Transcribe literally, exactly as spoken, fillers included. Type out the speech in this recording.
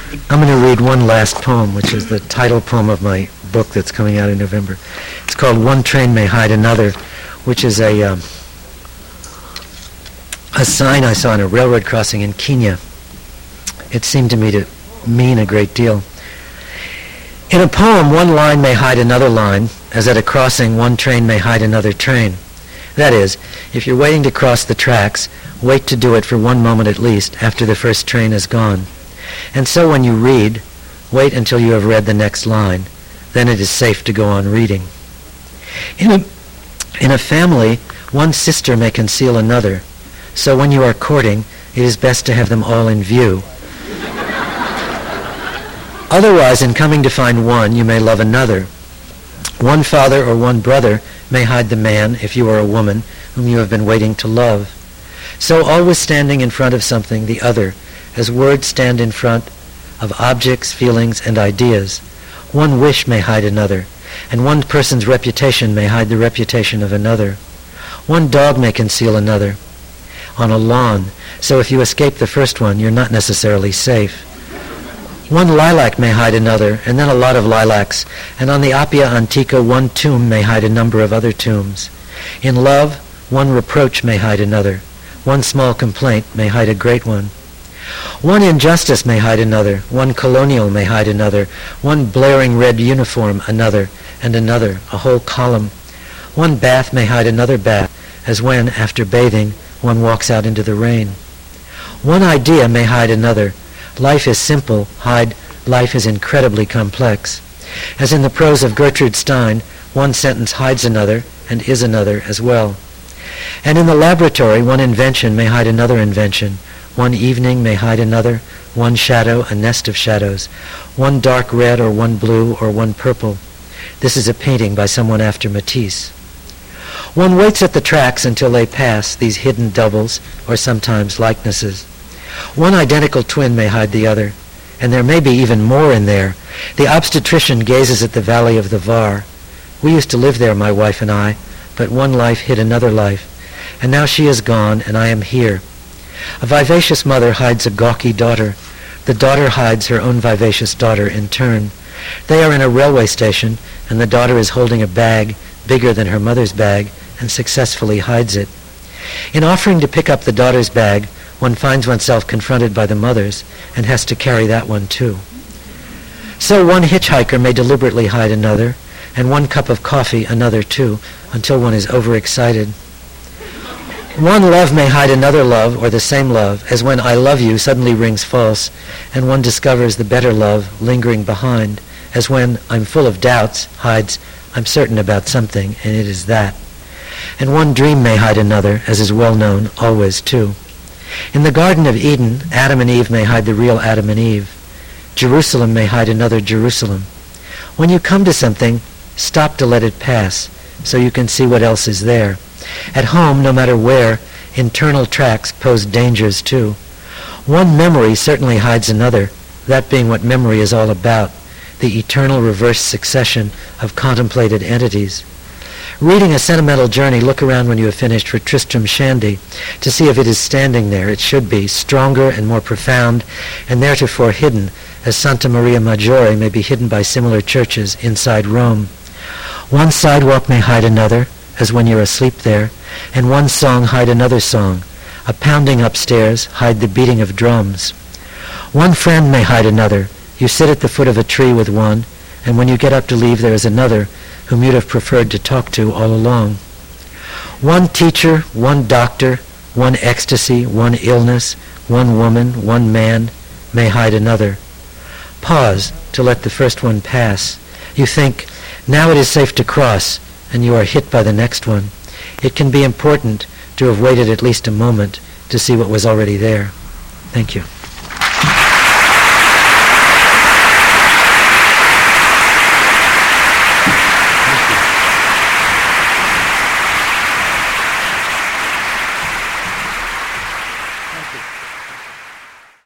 I'm going to read one last poem, which is the title poem of my book that's coming out in November. It's called One Train May Hide Another, which is a um, a sign I saw on a railroad crossing in Kenya. It seemed to me to mean a great deal. In a poem, one line may hide another line, as at a crossing one train may hide another train. That is, if you're waiting to cross the tracks, wait to do it for one moment at least after the first train is gone. And so when you read, wait until you have read the next line. Then it is safe to go on reading. In a, in a family, one sister may conceal another. So when you are courting, it is best to have them all in view. Otherwise, in coming to find one, you may love another. One father or one brother may hide the man, if you are a woman, whom you have been waiting to love. So always standing in front of something, the other, as words stand in front of objects, feelings, and ideas. One wish may hide another, and one person's reputation may hide the reputation of another. One dog may conceal another on a lawn, so if you escape the first one, you're not necessarily safe. One lilac may hide another, and then a lot of lilacs, and on the Appia Antica one tomb may hide a number of other tombs. In love, one reproach may hide another. One small complaint may hide a great one. One injustice may hide another. One colonial may hide another. One blaring red uniform another, and another, a whole column. One bath may hide another bath, as when, after bathing, one walks out into the rain. One idea may hide another. Life is simple, hide, life is incredibly complex. As in the prose of Gertrude Stein, one sentence hides another and is another as well. And in the laboratory, one invention may hide another invention. One evening may hide another, one shadow, a nest of shadows. One dark red or one blue or one purple. This is a painting by someone after Matisse. One waits at the tracks until they pass, these hidden doubles, or sometimes likenesses. One identical twin may hide the other, and there may be even more in there. The obstetrician gazes at the valley of the Var. We used to live there, my wife and I, but one life hid another life, and now she is gone, and I am here. A vivacious mother hides a gawky daughter. The daughter hides her own vivacious daughter in turn. They are in a railway station, and the daughter is holding a bag bigger than her mother's bag, and successfully hides it. In offering to pick up the daughter's bag, one finds oneself confronted by the mother's and has to carry that one too. So one hitchhiker may deliberately hide another, and one cup of coffee another too, until one is overexcited. One love may hide another love, or the same love, as when I love you suddenly rings false, and one discovers the better love lingering behind, as when I'm full of doubts hides I'm certain about something, and it is that. And one dream may hide another, as is well known, always too. In the Garden of Eden, Adam and Eve may hide the real Adam and Eve. Jerusalem may hide another Jerusalem. When you come to something, stop to let it pass, so you can see what else is there. At home, no matter where, internal tracks pose dangers too. One memory certainly hides another, that being what memory is all about, the eternal reverse succession of contemplated entities. Reading A Sentimental Journey, look around when you have finished for Tristram Shandy to see if it is standing there. It should be, stronger and more profound, and theretofore hidden, as Santa Maria Maggiore may be hidden by similar churches inside Rome. One sidewalk may hide another, as when you're asleep there, and one song hide another song. A pounding upstairs hide the beating of drums. One friend may hide another. You sit at the foot of a tree with one, and when you get up to leave there is another whom you'd have preferred to talk to all along. One teacher, one doctor, one ecstasy, one illness, one woman, one man may hide another. Pause to let the first one pass. You think, now it is safe to cross, and you are hit by the next one. It can be important to have waited at least a moment to see what was already there. Thank you.